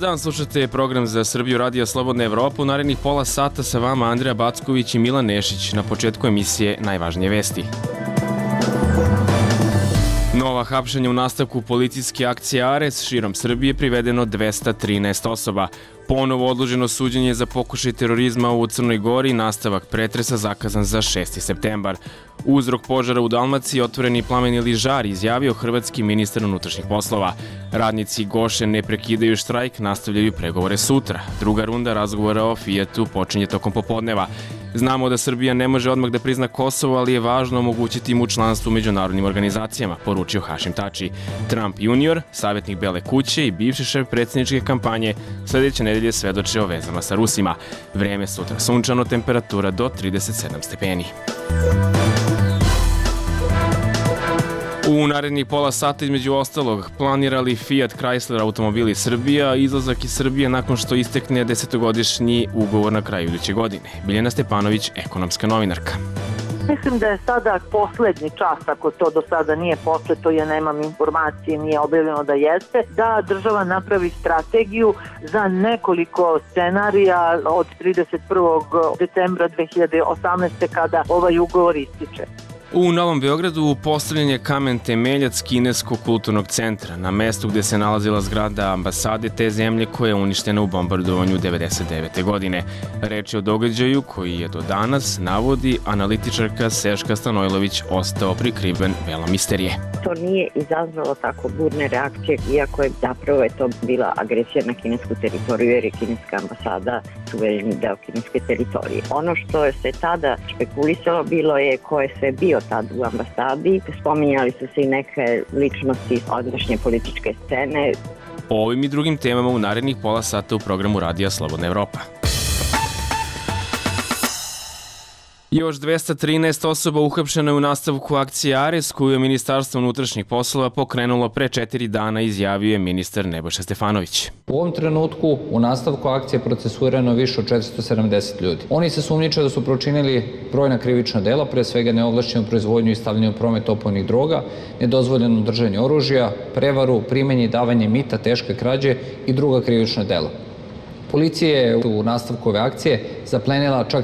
dan, slušate program za Srbiju Radija Slobodna Evropa. U narednih pola sata sa vama Andreja Backović i Milan Nešić. Na početku emisije najvažnije vesti. Nova hapšenja u nastavku policijske akcije Ares, širom Srbije privedeno 213 osoba. Ponovo odloženo suđenje za pokušaj terorizma u Crnoj Gori, nastavak pretresa zakazan za 6. septembar. Uzrok požara u Dalmaciji, otvoreni plameni žar, izjavio hrvatski ministar unutrašnjih poslova. Radnici Goše ne prekidaju štrajk, nastavljaju pregovore sutra. Druga runda razgovora o Fijatu počinje tokom popodneva. Znamo da Srbija ne može odmah da prizna Kosovo, ali je važno omogućiti mu članstvo u međunarodnim organizacijama, poručio Hašim Tači. Trump junior, savjetnik Bele kuće i bivši šef predsjedničke kampanje, sledeće nedelje svedoče o vezama sa Rusima. Vreme sutra sunčano, temperatura do 37 stepeni. U narednih pola sata između ostalog planirali Fiat Chrysler automobili Srbija, izlazak iz Srbije nakon što istekne 10-godišnji ugovor na kraju iduće godine. Biljana Stepanović, ekonomska novinarka. Mislim da je sada poslednji čas, ako to do sada nije početo, ja nemam informacije, nije objavljeno da jeste, da država napravi strategiju za nekoliko scenarija od 31. decembra 2018. kada ovaj ugovor ističe. U Novom Beogradu postavljen je kamen temeljac Kineskog kulturnog centra na mestu gde se nalazila zgrada ambasade te zemlje koja je uništena u bombardovanju 1999. godine. Reč je o događaju koji je do danas, navodi analitičarka Seška Stanojlović, ostao prikriven velom misterije. To nije izazvalo tako burne reakcije, iako je zapravo to bila agresija na kinesku teritoriju, jer je kineska ambasada suvereni deo kineske teritorije. Ono što se tada špekulisalo bilo je ko je sve bio tad u ambasadi. Spominjali su se i neke ličnosti iz odrešnje političke scene. O ovim i drugim temama u narednih pola sata u programu Radija Slobodna Evropa. Još 213 osoba uhapšeno je u nastavku akcije Ares, koju je Ministarstvo unutrašnjih poslova pokrenulo pre 4 dana, izjavio je ministar Nebojša Stefanović. U ovom trenutku u nastavku akcije procesuirano više od 470 ljudi. Oni se sumnjiče da su počinili brojna krivična dela, pre svega neovlašćenu proizvodnju i stavljanje u promet opojnih droga, nedozvoljeno držanje oružja, prevaru, primanje i davanje mita, teške krađe i druga krivična dela. Policija je u nastavku ove akcije zaplenila čak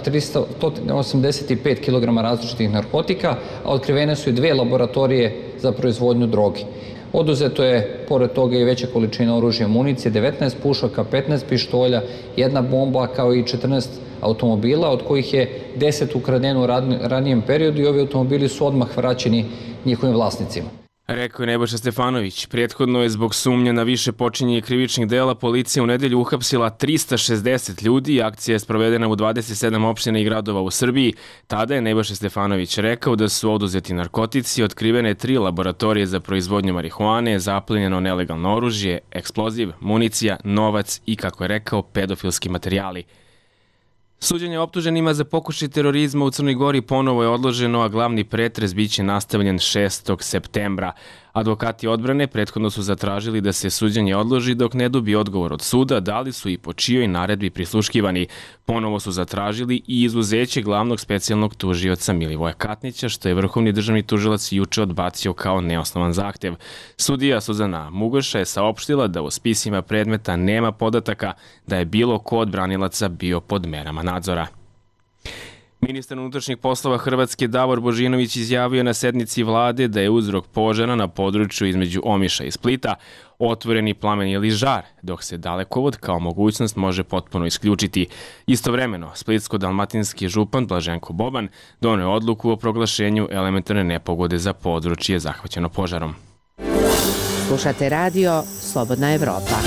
385 kg različitih narkotika, a otkrivene su i 2 laboratorije za proizvodnju droge. Oduzeto je, pored toga, i veća količina oružja i municije, 19 pušaka, 15 pištolja, 1 bomba, kao i 14 automobila, od kojih je 10 ukradeno u ranijem periodu i ovi automobili su odmah vraćeni njihovim vlasnicima. Rekao je Nebojša Stefanović. Prethodno je zbog sumnje na više počinjenje krivičnih dela policija u nedelju uhapsila 360 ljudi i akcija je sprovedena u 27 opština i gradova u Srbiji. Tada je Nebojša Stefanović rekao da su oduzeti narkotici, otkrivene 3 laboratorije za proizvodnju marihuane, zaplenjeno nelegalno oružje, eksploziv, municija, novac i, kako je rekao, pedofilski materijali. Suđenje optuženima za pokušaj terorizma u Crnoj Gori ponovo je odloženo, a glavni pretres biće nastavljen 6. septembra. Advokati odbrane prethodno su zatražili da se suđenje odloži dok ne dobije odgovor od suda, da li su i po čijoj naredbi prisluškivani. Ponovo su zatražili i izuzeće glavnog specijalnog tužioca Milivoja Katnića, što je vrhovni državni tužilac juče odbacio kao neosnovan zahtev. Sudija Suzana Mugoša je saopštila da u spisima predmeta nema podataka da je bilo ko od branilaca bio pod merama nadzora. Ministar unutrašnjih poslova Hrvatske Davor Božinović izjavio na sednici vlade da je uzrok požara na području između Omiša i Splita otvoreni plamen ili žar, dok se dalekovod kao mogućnost može potpuno isključiti. Istovremeno, splitsko-dalmatinski župan Blaženko Boban doneo odluku o proglašenju elementarne nepogode za područje zahvaćeno požarom. Slušate radio Slobodna Evropa.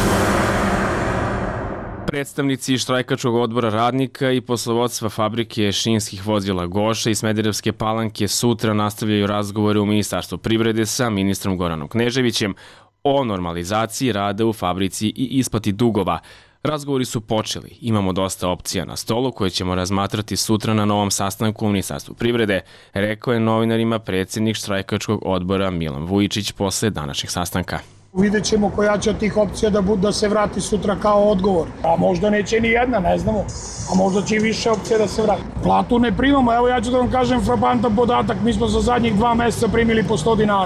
Predstavnici štrajkačkog odbora radnika i poslovodstva fabrike šinskih vozila Goša i Smederevske Palanke sutra nastavljaju razgovore u Ministarstvu privrede sa ministrom Goranom Kneževićem o normalizaciji rada u fabrici i isplati dugova. Razgovori su počeli, imamo dosta opcija na stolu koje ćemo razmatrati sutra na novom sastanku u Ministarstvu privrede, rekao je novinarima predsjednik štrajkačkog odbora Milan Vujičić posle današnjeg sastanka. Vidjet ćemo koja će od tih opcija da se vrati sutra kao odgovor. A možda neće ni jedna, ne znamo. A možda će i više opcija da se vrati. Platu ne primamo, evo ja ću da vam kažem frapantan podatak, mi smo za zadnjih 2 meseca primili po 100 dinara.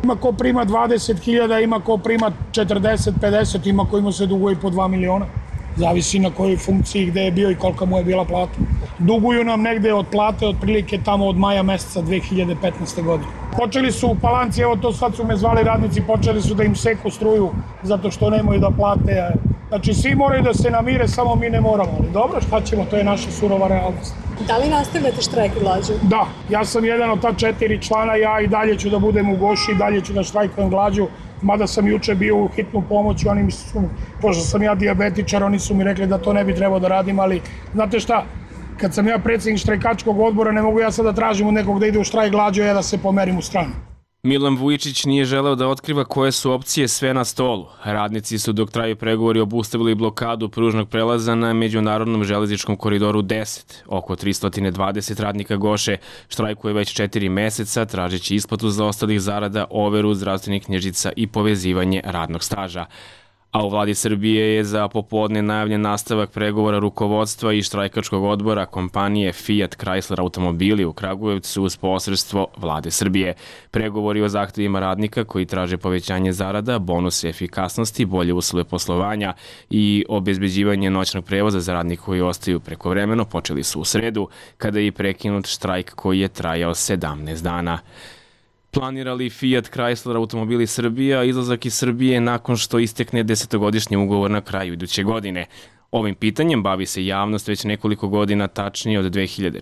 Ima ko prima 20.000, ima ko prima 40, 50, ima ko ima se duguje i po 2 miliona. Zavisi na kojoj funkciji, gde je bio i kolika mu je bila plata. Duguju nam negde od plate, otprilike tamo od maja meseca 2015. godine. Počeli su u Palanci, evo to sad su me zvali radnici, počeli su da im seku struju zato što nemaju da plate. Znači svi moraju da se namire, samo mi ne moramo. Ali dobro, šta ćemo, to je naša surova realnost. Da li nastavljate štrajk glađu? Da, ja sam jedan od ta 4 člana, ja i dalje ću da budem u Goši, i dalje ću da štrajkujem glađu, mada sam juče bio u hitnu pomoć, oni mi su, pošto sam ja dijabetičar, oni su mi rekli da to ne bi trebao da radim, ali znate šta, kad sam ja predsjednik štrajkačkog odbora, ne mogu ja sad da tražim od nekog da ide u štrajk glađu, ja da se pomerim u stranu. Milan Vujičić nije želeo da otkriva koje su opcije sve na stolu. Radnici su dok traju pregovori obustavili blokadu pružnog prelaza na međunarodnom železničkom koridoru 10. Oko 320 radnika Goše štrajkuje već 4 meseca, tražeći isplatu zaostalih zarada, overu zdravstvenih knjižica i povezivanje radnog staža. A u vladi Srbije je za popodne najavljen nastavak pregovora rukovodstva i štrajkačkog odbora kompanije Fiat Chrysler automobili u Kragujevcu uz posredstvo vlade Srbije. Pregovori o zahtevima radnika koji traže povećanje zarada, bonuse efikasnosti, bolje uslove poslovanja i obezbeđivanje noćnog prevoza za radnike koji ostaju prekovremeno počeli su u sredu, kada je prekinut štrajk koji je trajao 17 dana. Planira li Fiat Chrysler automobili Srbija izlazak iz Srbije nakon što istekne 10-godišnji ugovor na kraju iduće godine? Ovim pitanjem bavi se javnost već nekoliko godina, tačnije od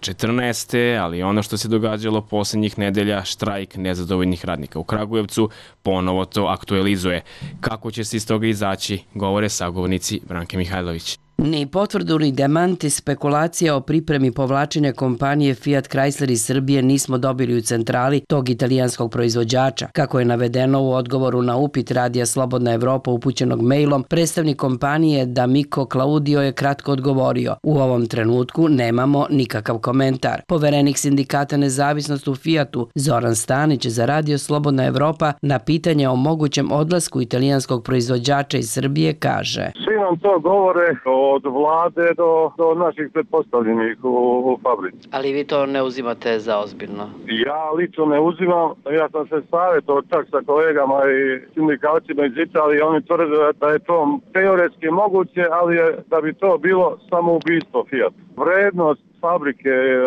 2014. ali ono što se događalo poslednjih nedelja, štrajk nezadovoljnih radnika u Kragujevcu, ponovo to aktualizuje. Kako će se iz toga izaći, govore sagovornici Branke Mihajlović. Ni potvrdu ni demanti spekulacija o pripremi povlačenja kompanije Fiat Chrysler iz Srbije nismo dobili u centrali tog italijanskog proizvođača. Kako je navedeno u odgovoru na upit Radija Slobodna Evropa upućenog mailom, predstavnik kompanije D'Amico Claudio je kratko odgovorio: u ovom trenutku nemamo nikakav komentar. Poverenik sindikata Nezavisnost u Fiatu Zoran Stanić za Radio Slobodna Evropa na pitanje o mogućem odlasku italijanskog proizvođača iz Srbije kaže: svi nam to govore od vlade do naših pretpostavljenih u fabrici. Ali vi to ne uzimate za ozbiljno? Ja lično ne uzimam, ja sam se savjetovao čak sa kolegama i sindikalcima iz Italije, oni tvrde da je to teoretski moguće, ali da bi to bilo samoubistvo Fiat. Vrednost fabrike,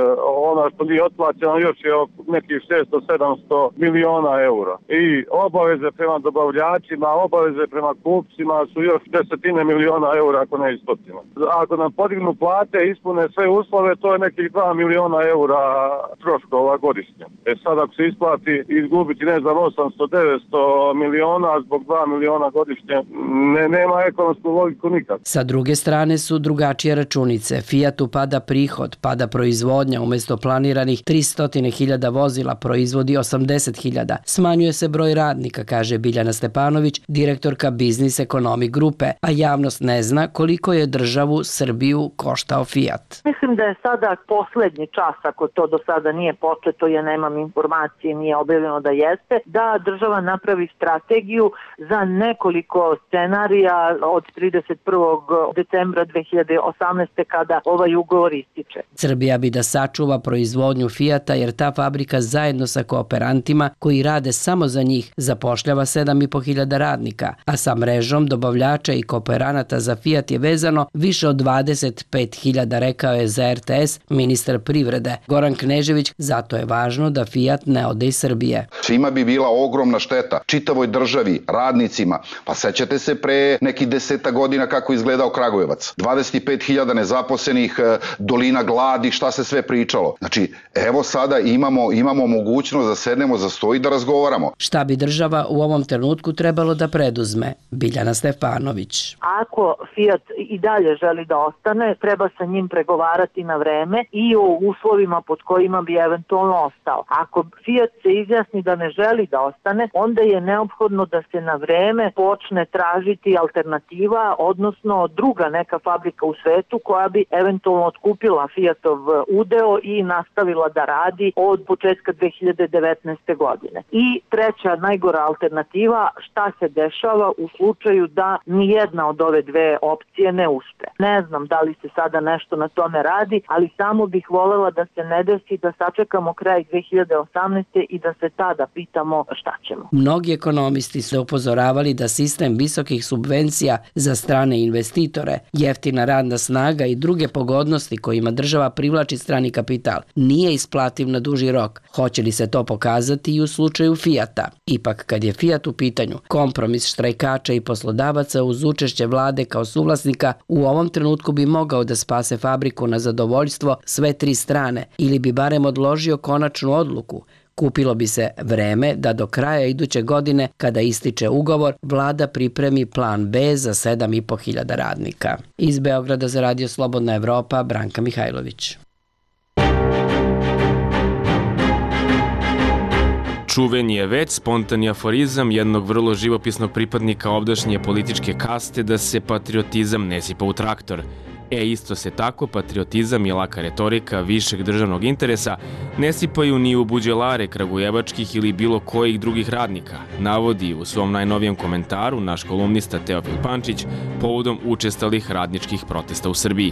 ona što nije otplaćena još je nekih 600-700 miliona eura. I obaveze prema dobavljačima, obaveze prema kupcima su još desetine miliona eura ako ne i stotina. Ako nam podignu plate, ispune sve uslove, to je nekih 2 miliona eura troškova godišnje. Sad ako se isplati izgubiti, ne znam, 800-900 miliona zbog 2 miliona godišnje, nema ekonomsku logiku nikad. Sa druge strane su drugačije računice. Fiatu pada prihod, pada proizvodnja, umesto planiranih 300.000 vozila proizvodi 80.000. Smanjuje se broj radnika, kaže Biljana Stepanović, direktorka Biznis Ekonomi grupe, a javnost ne zna koliko je državu Srbiju koštao Fiat. Mislim da je sada poslednji čas, ako to do sada nije početo, ja nemam informacije, nije objavljeno da jeste, da država napravi strategiju za nekoliko scenarija od 31. decembra 2018. kada ovaj ugovor ističe. Srbija bi da sačuva proizvodnju Fijata jer ta fabrika zajedno sa kooperantima koji rade samo za njih zapošljava 7.500 radnika, a sa mrežom dobavljača i kooperanata za Fijat je vezano više od 25.000, rekao je za RTS ministar privrede Goran Knežević. Zato je važno da Fijat ne ode iz Srbije. Svima bi bila ogromna šteta, čitavoj državi, radnicima. Pa sećate se pre nekih 10 godina kako izgledao Kragujevac. 25.000 nezaposlenih, dolina gladi, šta se sve pričalo. Znači, evo sada imamo mogućnost da sednemo za sto i da razgovaramo. Šta bi država u ovom trenutku trebalo da preduzme? Biljana Stefanović. Ako Fiat i dalje želi da ostane, treba sa njim pregovarati na vreme i o uslovima pod kojima bi eventualno ostao. Ako Fiat se izjasni da ne želi da ostane, onda je neophodno da se na vreme počne tražiti alternativa, odnosno druga neka fabrika u svetu koja bi eventualno otkupila Fiat Fiatov udeo i nastavila da radi od početka 2019. godine. I treća, najgora alternativa, šta se dešava u slučaju da nijedna od ove dve opcije ne uspe. Ne znam da li se sada nešto na tome radi, ali samo bih volela da se ne desi da sačekamo kraj 2018. i da se tada pitamo šta ćemo. Mnogi ekonomisti su upozoravali da sistem visokih subvencija za strane investitore, jeftina radna snaga i druge pogodnosti kojima država privlači strani kapital nije isplativ na duži rok. Hoće li se to pokazati i u slučaju Fijata? Ipak, kad je Fijat u pitanju, kompromis štrajkača i poslodavaca uz učešće vlade kao suvlasnika u ovom trenutku bi mogao da spase fabriku na zadovoljstvo sve tri strane ili bi barem odložio konačnu odluku. Kupilo bi se vreme da do kraja iduće godine, kada ističe ugovor, vlada pripremi plan B za 7.500 radnika. Iz Beograda za Radio Slobodna Evropa, Branka Mihajlović. Čuven je već spontani aforizam jednog vrlo živopisnog pripadnika ovdašnje političke kaste da se patriotizam ne sipa u traktor. Isto se tako patriotizam i laka retorika višeg državnog interesa ne sipaju ni u buđelare kragujevačkih ili bilo kojih drugih radnika, navodi u svom najnovijem komentaru naš kolumnista Teofil Pančić povodom učestalih radničkih protesta u Srbiji.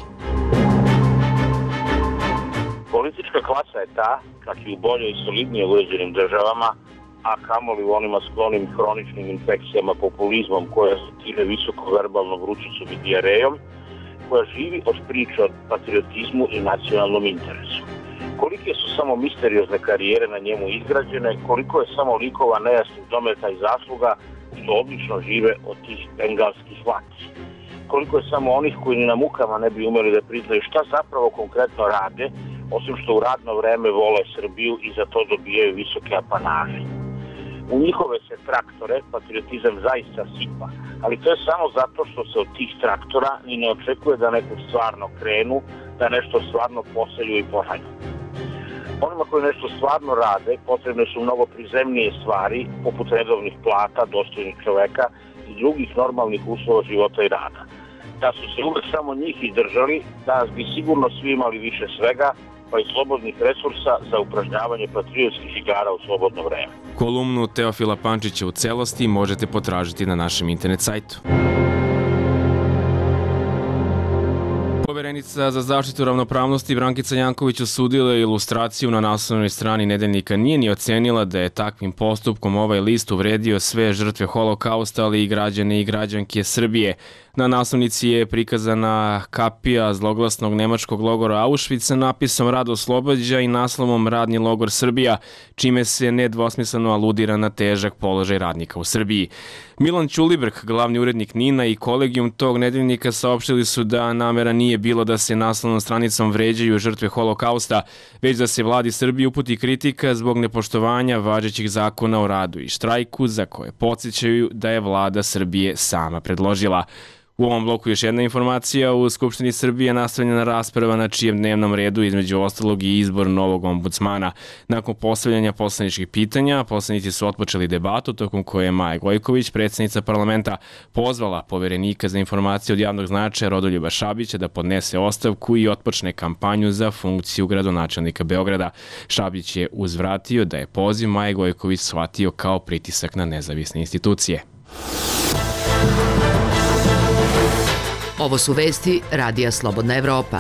Politička klasa je ta, čak i u bolje i solidnije uređenim državama, a kamoli u onima sklonim hroničnim infekcijama, populizmom, koja se tire visoko verbalnom vrućicom i dijarejom, koja živi od priče o patriotizmu i nacionalnom interesu. Kolike su samo misteriozne karijere na njemu izgrađene, koliko je samo likova nejasnih dometa i zasluga što odlično žive od tih bengalskih vati. Koliko je samo onih koji ni na mukama ne bi umeli da priznaju šta zapravo konkretno rade, osim što u radno vreme vole Srbiju i za to dobijaju visoke apanaže. U njihove se traktore patriotizam zaista sipa, ali to je samo zato što se od tih traktora ni ne očekuje da neku stvarno krenu, da nešto stvarno poselju i požanju. Onima koji nešto stvarno rade potrebne su mnogo prizemnije stvari, poput redovnih plata, dostojnih čoveka i drugih normalnih uslova života i rada. Da su se uvek samo njih i držali, danas bi sigurno svi imali više svega, pa i slobodnih resursa za upražnjavanje patriotskih igara u slobodno vreme. Kolumnu Teofila Pančića u celosti možete potražiti na našem internet sajtu. Poverenica za zaštitu ravnopravnosti Brankica Janković osudila je ilustraciju na naslovnoj strani Nedeljnika. Nije ni ocenila da je takvim postupkom ovaj list uvredio sve žrtve holokausta, ali i građane i građanke Srbije. Na naslovnici je prikazana kapija zloglasnog nemačkog logora Auschwitz sa napisom Rad oslobađa i naslovom Radni logor Srbija, čime se nedvosmisleno aludira na težak položaj radnika u Srbiji. Milan Ćulibrk, glavni urednik NIN-a i kolegijum tog nedeljnika saopštili su da namera nije bilo da se naslovnom stranicom vređaju žrtve holokausta, već da se vladi Srbije uputi kritika zbog nepoštovanja važećih zakona o radu i štrajku, za koje podsjećaju da je vlada Srbije sama predložila. U ovom bloku još jedna informacija. U Skupštini Srbije nastavljena rasprava na čijem dnevnom redu između ostalog i izbor novog ombudsmana. Nakon postavljanja poslaničkih pitanja, poslanici su otpočeli debatu tokom koje je Maja Gojković, predsjednica parlamenta, pozvala poverenika za informacije od javnog značaja Rodoljuba Šabića da podnese ostavku i otpočne kampanju za funkciju gradonačelnika Beograda. Šabić je uzvratio da je poziv Maje Gojković shvatio kao pritisak na nezavisne institucije. Ovo su vesti Radija Slobodna Evropa.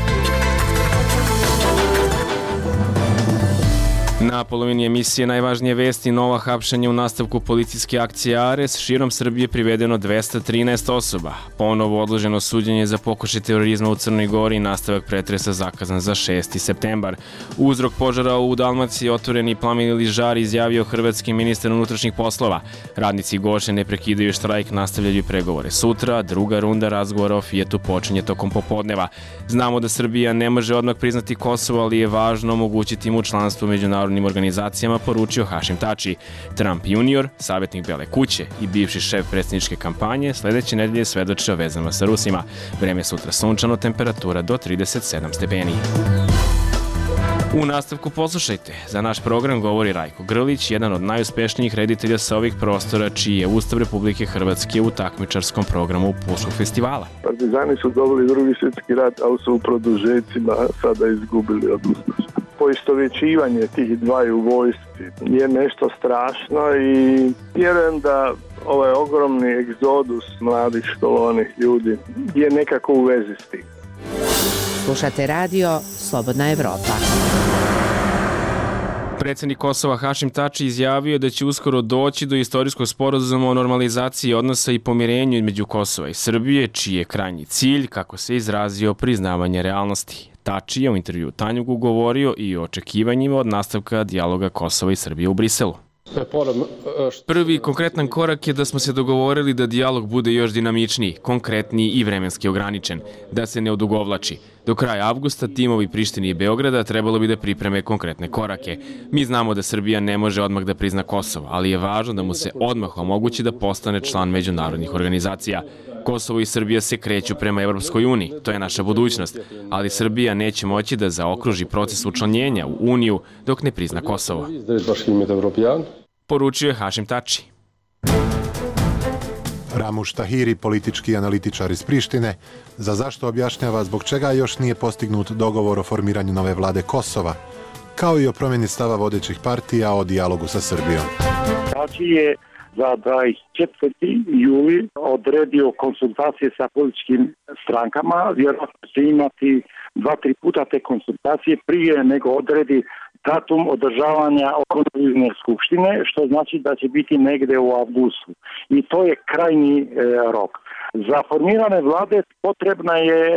Na polovini emisije najvažnije vesti: nova hapšenja u nastavku policijske akcije Ares, širom Srbije privedeno 213 osoba, ponovo odloženo suđenje za pokušaj terorizma u Crnoj Gori i nastavak pretresa zakazan za 6. septembar. Uzrok požara u Dalmaciji, otvoreni plamen ili žar, izjavio hrvatski ministar unutrašnjih poslova. Radnici Goše ne prekidaju štrajk, nastavljaju pregovore sutra, druga runda razgovora o Fijatu počinje tokom popodneva. Znamo da Srbija ne može odmah priznati Kosovo, ali je važno omogućiti mu članstvo u međunarodnim organizacijama, poručio Hašim Tači. Trump junior, savjetnik Bele kuće i bivši šef predsjedničke kampanje, sledeće nedelje svedoče o vezama sa Rusima. Vreme sutra sunčano, temperatura do 37 stepeni. U nastavku poslušajte. Za naš program govori Rajko Grlić, jedan od najuspešnijih reditelja sa ovih prostora, čiji je Ustav Republike Hrvatske u takmičarskom programu Pulskog festivala. Partizani su dobili Drugi svjetski rat, ali su u produžecima sada izgubili od ustaša. Poistovjećivanje tih dvaju vojski je nešto strašno i vjerujem da ovaj ogromni egzodus mladih školovanih ljudi je nekako u vezi s tim. Slušate radio Slobodna Evropa. Predsjednik Kosova Hašim Tači izjavio da će uskoro doći do istorijskog sporazuma o normalizaciji odnosa i pomirenju između Kosova i Srbije, čiji je krajnji cilj, kako se izrazio, priznavanje realnosti. Tači je u intervju Tanjugu govorio i o očekivanjima od nastavka dijaloga Kosova i Srbije u Briselu. Prvi konkretan korak je da smo se dogovorili da dijalog bude još dinamičniji, konkretniji i vremenski ograničen, da se ne odugovlači. Do kraja avgusta timovi Prištine i Beograda trebalo bi da pripreme konkretne korake. Mi znamo da Srbija ne može odmah da prizna Kosovo, ali je važno da mu se odmah omogući da postane član međunarodnih organizacija. Kosovo i Srbija se kreću prema Evropskoj uniji, to je naša budućnost, ali Srbija neće moći da zaokruži proces učlanjenja u Uniju dok ne prizna Kosovo. Poručio je Hašim Tači. Ramuš Tahiri, politički analitičar iz Prištine, za zašto objašnjava zbog čega još nije postignut dogovor o formiranju nove vlade Kosova, kao i o promjeni stava vodećih partija o dijalogu sa Srbijom. Tači je za 24. juli odredio konsultacije sa političkim strankama, vjerojatno će imati 2-3 puta te konsultacije prije nego odredi datum održavanja konstitutivne skupštine, što znači da će biti negdje u avgustu. I to je krajnji rok. Za formirane vlade potrebna je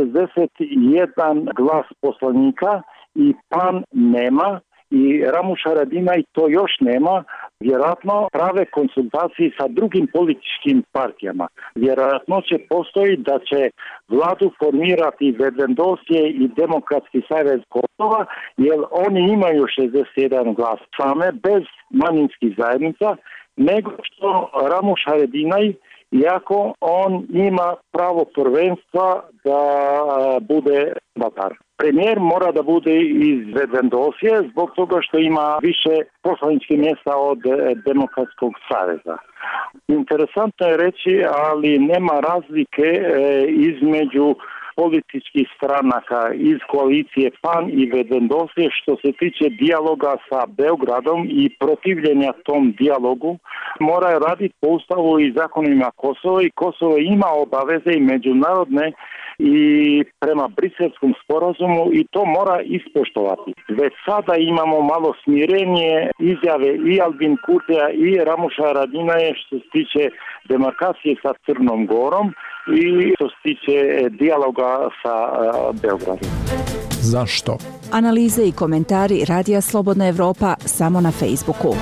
61 glas poslanika i PAN nema i Ramuš Haradinaj to još nema. Vjerojatno prave konsultacije sa drugim političkim partijama. Vjerojatno će postoji da će vladu formirati Vedendosje i Demokratski savez Kosova, jer oni imaju 61 glas same, bez manjinskih zajednica, nego što Ramuš Haradinaj, iako on ima pravo prvenstva da bude mandatar. Premijer mora da bude iz Vedendosje zbog toga što ima više poslaničkih mjesta od Demokratskog saveza. Interesantno je reći, ali nema razlike između političkih stranaka iz koalicije PAN i Vedendosje što se tiče dijaloga sa Beogradom i protivljenja tom dijalogu. Moraju raditi po ustavu i zakonima Kosova i Kosovo ima obaveze i međunarodne i prema Briselskom sporazumu i to mora ispoštovati. Već sada imamo malo smirenje izjave i Albin Kurtija i Ramuša Haradinaja što se tiče demarkacije sa Crnom Gorom i što se tiče dijaloga sa Beogradom. Zašto? Analize i komentari Radija Slobodna Evropa samo na Facebooku.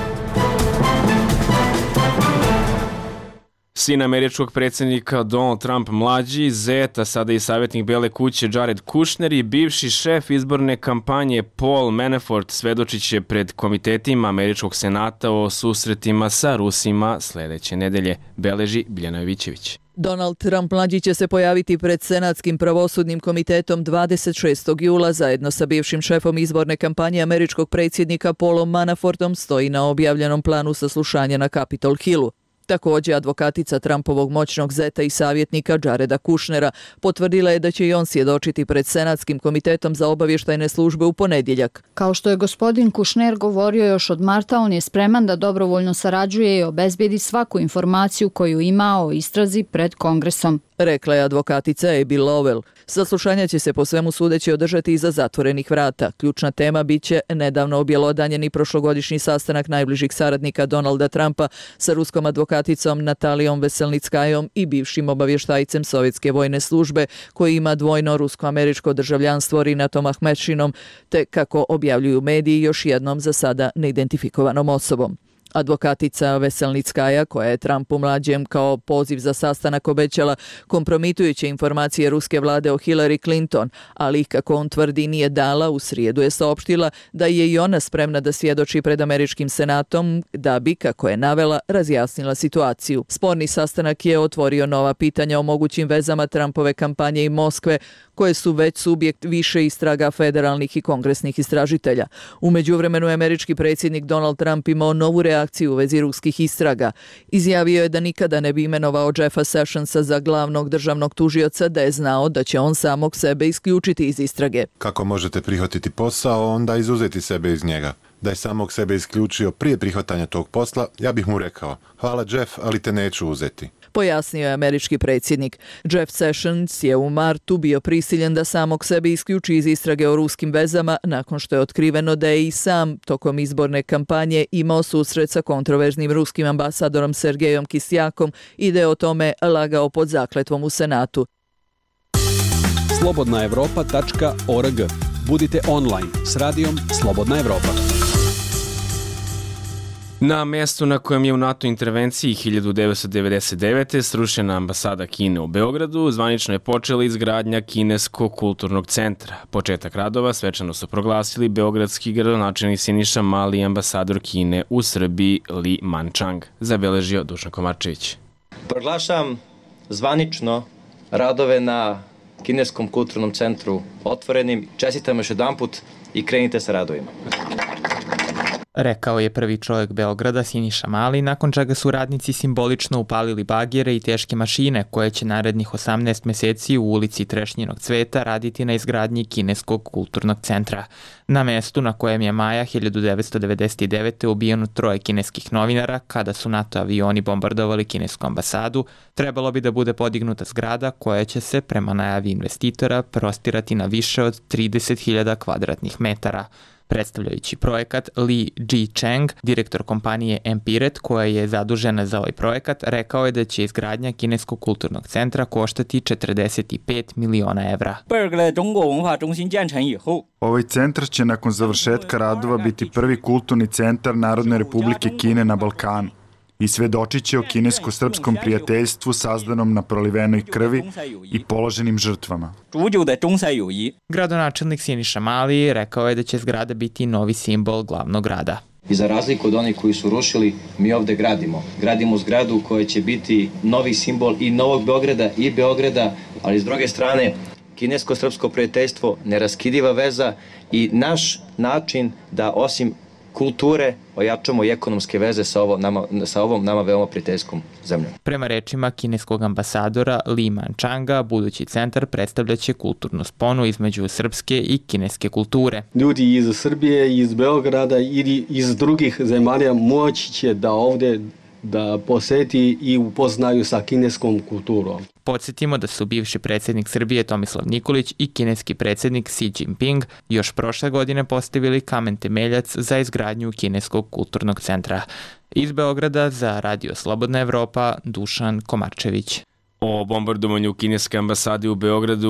Sin američkog predsjednika Donald Trump mlađi, zeta, sada i savjetnik Bele kuće Jared Kushner i bivši šef izborne kampanje Paul Manafort svedočit će pred komitetima američkog senata o susretima sa Rusima sljedeće nedelje, beleži Biljana Jovićević. Donald Trump mlađi će se pojaviti pred Senatskim pravosudnim komitetom 26. jula zajedno sa bivšim šefom izborne kampanje američkog predsjednika Paulom Manafortom, stoji na objavljenom planu saslušanja na Capitol Hillu. Također, advokatica Trumpovog moćnog zeta i savjetnika Jareda Kushnera potvrdila je da će i on svjedočiti pred Senatskim komitetom za obavještajne službe u ponedjeljak. Kao što je gospodin Kushner govorio još od marta, on je spreman da dobrovoljno sarađuje i obezbijedi svaku informaciju koju ima o istrazi pred Kongresom, rekla je advokatica Abby Lowell. Saslušanja će se po svemu sudeći održati iza zatvorenih vrata. Ključna tema biće nedavno objelodanjeni prošlogodišnji sastanak najbližih saradnika Donalda Trumpa sa ruskom advokaticom Natalijom Veselnickajom i bivšim obavještajcem Sovjetske vojne službe koji ima dvojno rusko-američko državljanstvo Rinatom Ahmedšinom, te kako objavljuju mediji još jednom za sada neidentifikovanom osobom. Advokatica Veselnickaja, koja je Trumpu mlađem kao poziv za sastanak obećala kompromitujuće informacije ruske vlade o Hillary Clinton, ali kako on tvrdi nije dala, u srijedu je saopštila da je i ona spremna da svjedoči pred američkim senatom da bi, kako je navela, razjasnila situaciju. Sporni sastanak je otvorio nova pitanja o mogućim vezama Trumpove kampanje i Moskve, koje su već subjekt više istraga federalnih i kongresnih istražitelja. U međuvremenu je američki predsjednik Donald Trump imao novu reakciju u vezi ruskih istraga. Izjavio je da nikada ne bi imenovao Jeffa Sessionsa za glavnog državnog tužioca da je znao da će on samog sebe isključiti iz istrage. Kako možete prihvatiti posao, onda izuzeti sebe iz njega? Da je samog sebe isključio prije prihvatanja tog posla, ja bih mu rekao: hvala Jeff, ali te neću uzeti. Pojasnio je američki predsjednik. Jeff Sessions je u martu bio prisiljen da samog sebe isključi iz istrage o ruskim vezama nakon što je otkriveno da je i sam tokom izborne kampanje imao susret sa kontroverznim ruskim ambasadorom Sergejom Kisjakom i da je o tome lagao pod zakletvom u Senatu. Slobodnaevropa.org. Budite online s radijom Slobodna Evropa. Na mjestu na kojem je u NATO intervenciji 1999. srušena ambasada Kine u Beogradu, zvanično je počela izgradnja Kineskog kulturnog centra. Početak radova svečano su proglasili beogradski gradonačelnik Siniša Mali i ambasador Kine u Srbiji Li Manchang, zabeležio Dušan Komarčević. Proglašam zvanično radove na Kineskom kulturnom centru otvorenim. Čestitam još jedanput i krenite sa radovima. Rekao je prvi čovjek Beograda Siniša Mali, nakon čega su radnici simbolično upalili bagere i teške mašine koje će narednih 18 mjeseci u ulici Trešnjinog cveta raditi na izgradnji Kineskog kulturnog centra. Na mjestu na kojem je maja 1999. ubijeno 3 kineskih novinara kada su NATO avioni bombardovali kinesku ambasadu, trebalo bi da bude podignuta zgrada koja će se, prema najavi investitora, prostirati na više od 30.000 kvadratnih metara. Predstavljajući projekat, Li Ji-cheng, direktor kompanije Empiret, koja je zadužena za ovaj projekat, rekao je da će izgradnja Kineskog kulturnog centra koštati 45 miliona evra. Ovaj centar će nakon završetka radova biti prvi kulturni centar Narodne republike Kine na Balkanu i svedočit će o kinesko-srpskom prijateljstvu sazdanom na prolivenoj krvi i položenim žrtvama. Gradonačelnik Siniša Mali rekao je da će zgrada biti novi simbol glavnog grada. I za razliku od onih koji su rušili, mi ovde gradimo. Gradimo zgradu koja će biti novi simbol i Novog Beograda i Beograda, ali s druge strane kinesko-srpsko prijateljstvo, neraskidiva veza i naš način da osim kulture ojačamo i ekonomske veze sa ovom nama veoma prijateljskom zemljom. Prema rečima kineskog ambasadora Li Manchanga, budući centar predstavljaće kulturnu sponu između srpske i kineske kulture. Ljudi iz Srbije, iz Beograda ili iz drugih zemalja moći će da ovdje da poseti i upoznaju sa kineskom kulturom. Podsjetimo da su bivši predsjednik Srbije Tomislav Nikolić i kineski predsjednik Xi Jinping još prošle godine postavili kamen temeljac za izgradnju Kineskog kulturnog centra. Iz Beograda za Radio Slobodna Evropa, Dušan Komarčević. O bombardovanju kineske ambasade u Beogradu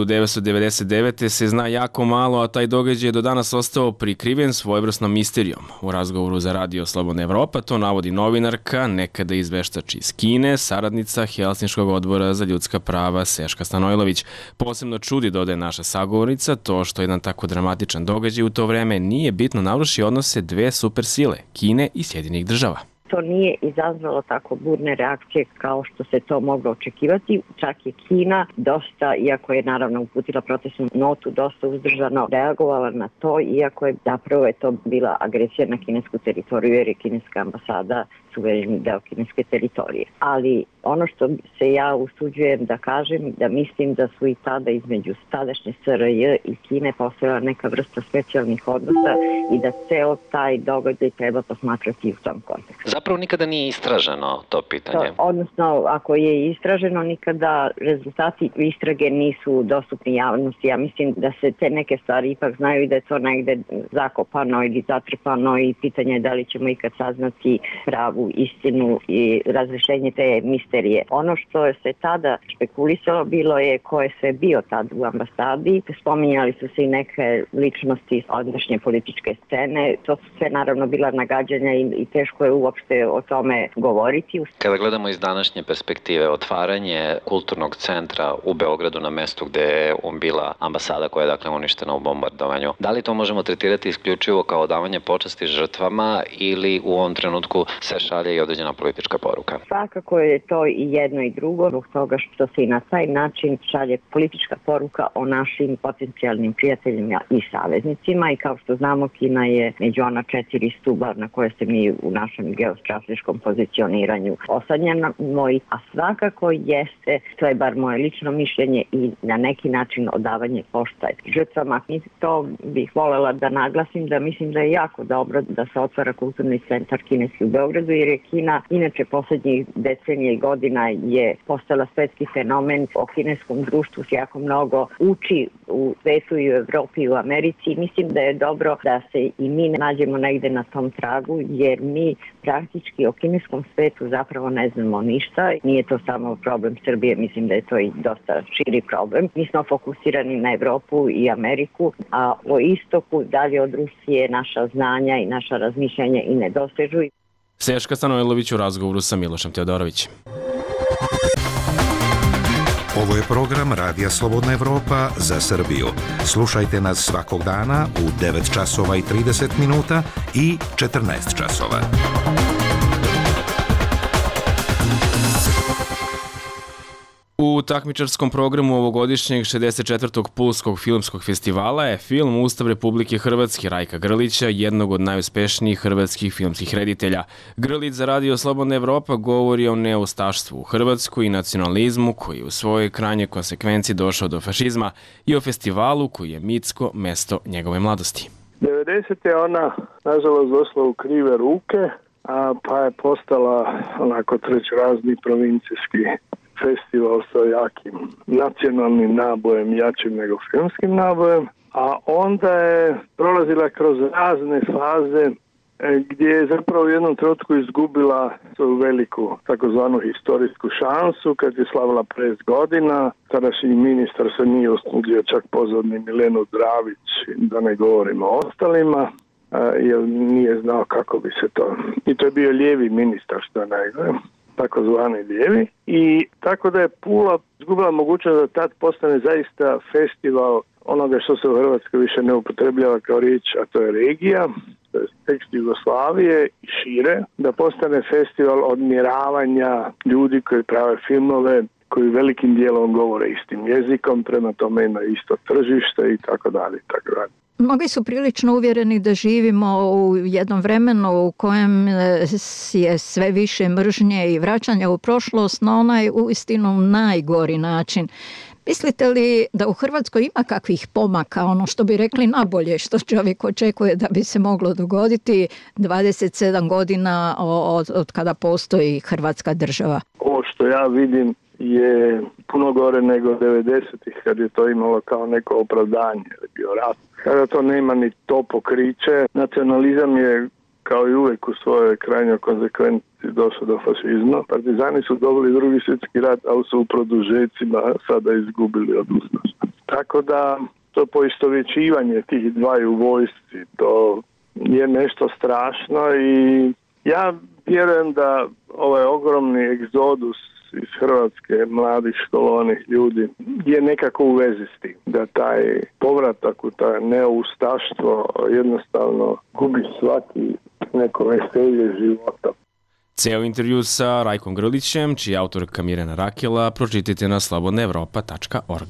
1999. se zna jako malo, a taj događaj je do danas ostao prikriven svojevrsnom misterijom. U razgovoru za Radio Slobodna Evropa to navodi novinarka, nekada izveštač iz Kine, saradnica Helsinškog odbora za ljudska prava Seška Stanojlović. Posebno čudi, dodaje naša sagovornica, to što jedan tako dramatičan događaj u to vreme nije bitno naruši odnose dve supersile, Kine i Sjedinjenih Država. To nije izazvalo tako burne reakcije kao što se to moglo očekivati. Čak je Kina dosta, iako je naravno uputila protestnu notu, dosta uzdržano reagovala na to, iako je zapravo je to bila agresija na kinesku teritoriju jer je kineska ambasada suvereni deo kineske teritorije. Ali ono što se ja usuđujem da kažem, da mislim da su i tada između tadašnje SRJ i Kine postojala neka vrsta specijalnih odnosa i da ceo taj događaj treba posmatrati u tom kontekstu. Zapravo nikada nije istraženo to pitanje. Odnosno, ako je istraženo, nikada rezultati istrage nisu dostupni javnosti. Ja mislim da se te neke stvari ipak znaju i da je to negde zakopano ili zatrpano i pitanje je da li ćemo ikad saznati pravu pravu istinu i razrešenje te misterije. Ono što se tada špekulisalo bilo je ko je sve bio tad u ambasadi. Spominjali su se i neke ličnosti iz ondašnje političke scene. To su sve naravno bila nagađanja i teško je uopšte o tome govoriti. Kada gledamo iz današnje perspektive, otvaranje kulturnog centra u Beogradu na mestu gde je bila ambasada koja je dakle uništena u bombardovanju, da li to možemo tretirati isključivo kao davanje počasti žrtvama ili u ovom trenutku se šalje i određena politička poruka? Svakako je to i jedno i drugo, zbog toga što se i na taj način šalje politička poruka o našim potencijalnim prijateljima i saveznicima i kao što znamo Kina je među ona 4 stuba na koje se mi u našem geostrateškom pozicioniranju osadnjamo, a svakako jeste, to je bar moje lično mišljenje i na neki način odavanje poštaj žrtvama. I to bih voljela da naglasim da mislim da je jako dobro da se otvara kulturni centar kineski u Beogradu jer je Kina inače poslednjih decenija i godina je postala svetski fenomen. O kineskom društvu se jako mnogo uči u svetu i u Evropi i u Americi. Mislim da je dobro da se i mi nađemo negde na tom tragu jer mi praktički o kineskom svetu zapravo ne znamo ništa. Nije to samo problem Srbije, mislim da je to i dosta širi problem. Mi smo fokusirani na Evropu i Ameriku, a o istoku dalje od Rusije naša znanja i naša razmišljanja i ne dosežu. Seška Stanojlović u razgovoru sa Milošem Teodorovićem. Ovo je program Radija Slobodna Evropa za Srbiju. Slušajte nas svakog dana u 9 časova i 30 minuta i 14 časova. U takmičarskom programu ovogodišnjeg 64. Pulskog filmskog festivala je film Ustav Republike Hrvatske Rajka Grlića, jednog od najuspešnijih hrvatskih filmskih reditelja. Grlić za Radio Slobodna Evropa govori o neustaštvu u Hrvatskoj i nacionalizmu koji je u svojoj krajnjoj konsekvenciji došao do fašizma i o festivalu koji je mitsko mesto njegove mladosti. 90. je ona nažalost došla u krive ruke, pa je postala onako trećerazni provincijski festival sa jakim nacionalnim nabojem, jačim nego filmskim nabojem, a onda je prolazila kroz razne faze gdje je zapravo u jednom trenutku izgubila svoju veliku takozvanu historijsku šansu kad je slavila 50 godina. Tadašnji ministar se nije usudio čak pozvati ni Milenu Dravić, da ne govorimo o ostalima, jer nije znao kako bi se to... I to je bio lijevi ministar, što je najgore, takozvani lijevi. I tako da je Pula izgubila mogućnost da tad postane zaista festival onoga što se u Hrvatskoj više ne upotrebljava kao riječ, a to je regija, to je tekst Jugoslavije i šire, da postane festival odmjeravanja ljudi koji prave filmove, koji velikim dijelom govore istim jezikom, prema tome ima isto tržište i tako dalje, i tako dalje. Mnogi su prilično uvjereni da živimo u jednom vremenu u kojem je sve više mržnje i vraćanja u prošlost na onaj uistinu najgori način. Mislite li da u Hrvatskoj ima kakvih pomaka, ono što bi rekli nabolje, što čovjek očekuje da bi se moglo dogoditi 27 godina od kada postoji Hrvatska država? Ovo što ja vidim je puno gore nego 90-ih kad je to imalo kao neko opravdanje, jer je bio rat. Kada to nema ni to pokriće, nacionalizam je kao i uvijek u svojoj krajnjoj konsekvenciji došao do fašizma. Partizani su dobili Drugi svjetski rat, ali su u produžecima sada izgubili od ustaša. Tako da to poistovjećivanje tih dvaju vojsci, to je nešto strašno i ja vjerujem da ovaj ogromni egzodus iz Hrvatske, mladih školovanih ljudi, je nekako u vezi s tim. Da taj povratak u taj neustaštvo jednostavno gubi svaki neko veselje života. Ceo intervju sa Rajkom Grlićem, čiji je autorka Mirjana Rakela, pročitajte na slobodnaevropa.org.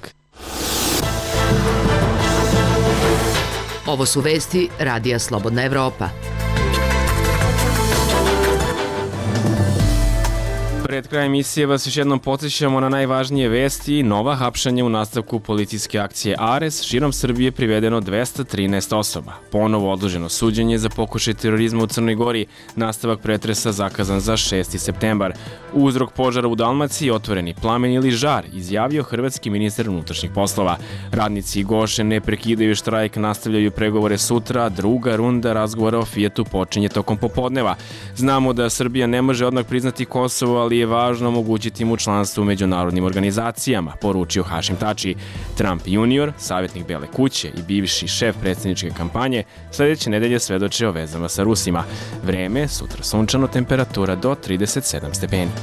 Ovo su vesti Radija Slobodna Evropa. Pred Pred krajem emisije vas još jednom podsjećamo na najvažnije vesti i nova hapšanja u nastavku policijske akcije Ares. Širom Srbije privedeno 213 osoba. Ponovo odloženo suđenje za pokušaj terorizma u Crnoj Gori. Nastavak pretresa zakazan za 6. septembar. Uzrok požara u Dalmaciji, otvoreni plamen ili žar, izjavio hrvatski ministar unutrašnjih poslova. Radnici Goše ne prekidaju štrajk, nastavljaju pregovore sutra, druga runda razgovora o Fijatu počinje tokom popodneva. Znamo da Srbija ne može odmah priznati Kosovo, ali je važno omogućiti mu članstvo u međunarodnim organizacijama, poručio Hašim Tači. Trump junior, savjetnik Bele kuće i bivši šef predsjedničke kampanje, sljedeće nedelje svedoče o vezama sa Rusima. Vreme, sutra sunčano, temperatura do 37 stepeni.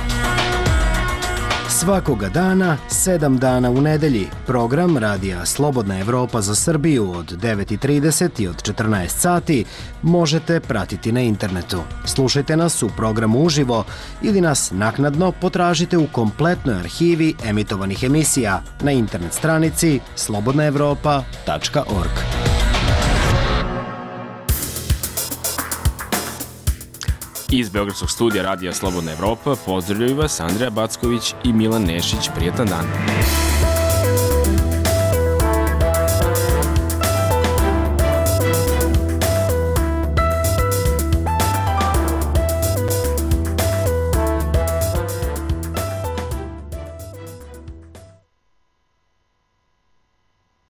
Svakoga dana, 7 dana u nedelji, program Radija Slobodna Evropa za Srbiju od 9:30 i od 14 sati možete pratiti na internetu. Slušajte nas u programu uživo ili nas naknadno potražite u kompletnoj arhivi emitovanih emisija na internet stranici slobodnaevropa.org. Iz Beogradskog studija Radija Slobodna Evropa pozdravljaju vas Andreja Backović i Milan Nešić. Prijetan dan.